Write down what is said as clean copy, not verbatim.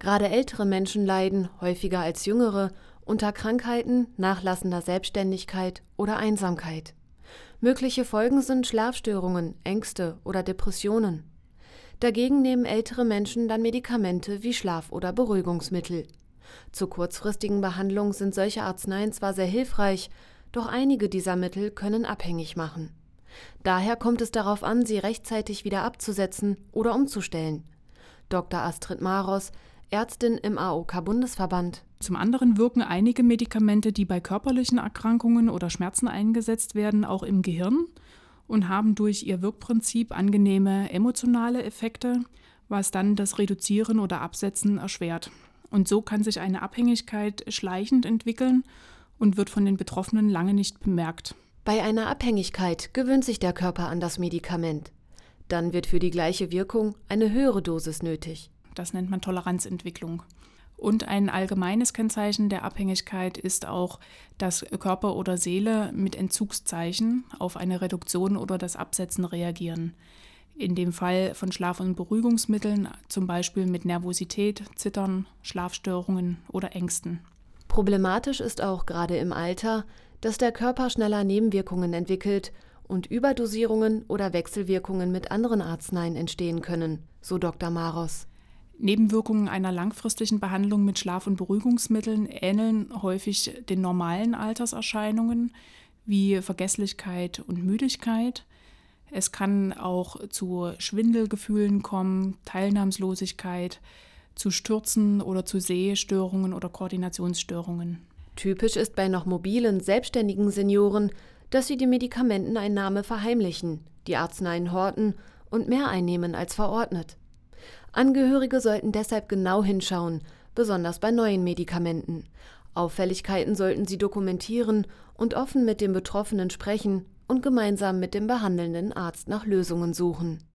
Gerade ältere Menschen leiden, häufiger als jüngere, unter Krankheiten, nachlassender Selbstständigkeit oder Einsamkeit. Mögliche Folgen sind Schlafstörungen, Ängste oder Depressionen. Dagegen nehmen ältere Menschen dann Medikamente wie Schlaf- oder Beruhigungsmittel. Zur kurzfristigen Behandlung sind solche Arzneien zwar sehr hilfreich, doch einige dieser Mittel können abhängig machen. Daher kommt es darauf an, sie rechtzeitig wieder abzusetzen oder umzustellen. Dr. Astrid Maros, Ärztin im AOK-Bundesverband. Zum anderen wirken einige Medikamente, die bei körperlichen Erkrankungen oder Schmerzen eingesetzt werden, auch im Gehirn und haben durch ihr Wirkprinzip angenehme emotionale Effekte, was dann das Reduzieren oder Absetzen erschwert. Und so kann sich eine Abhängigkeit schleichend entwickeln und wird von den Betroffenen lange nicht bemerkt. Bei einer Abhängigkeit gewöhnt sich der Körper an das Medikament. Dann wird für die gleiche Wirkung eine höhere Dosis nötig. Das nennt man Toleranzentwicklung. Und ein allgemeines Kennzeichen der Abhängigkeit ist auch, dass Körper oder Seele mit Entzugszeichen auf eine Reduktion oder das Absetzen reagieren. In dem Fall von Schlaf- und Beruhigungsmitteln, zum Beispiel mit Nervosität, Zittern, Schlafstörungen oder Ängsten. Problematisch ist auch gerade im Alter, dass der Körper schneller Nebenwirkungen entwickelt und Überdosierungen oder Wechselwirkungen mit anderen Arzneien entstehen können, so Dr. Maros. Nebenwirkungen einer langfristigen Behandlung mit Schlaf- und Beruhigungsmitteln ähneln häufig den normalen Alterserscheinungen wie Vergesslichkeit und Müdigkeit. Es kann auch zu Schwindelgefühlen kommen, Teilnahmslosigkeit, zu Stürzen oder zu Sehstörungen oder Koordinationsstörungen. Typisch ist bei noch mobilen, selbstständigen Senioren, dass sie die Medikamenteneinnahme verheimlichen, die Arzneien horten und mehr einnehmen als verordnet. Angehörige sollten deshalb genau hinschauen, besonders bei neuen Medikamenten. Auffälligkeiten sollten sie dokumentieren und offen mit dem Betroffenen sprechen und gemeinsam mit dem behandelnden Arzt nach Lösungen suchen.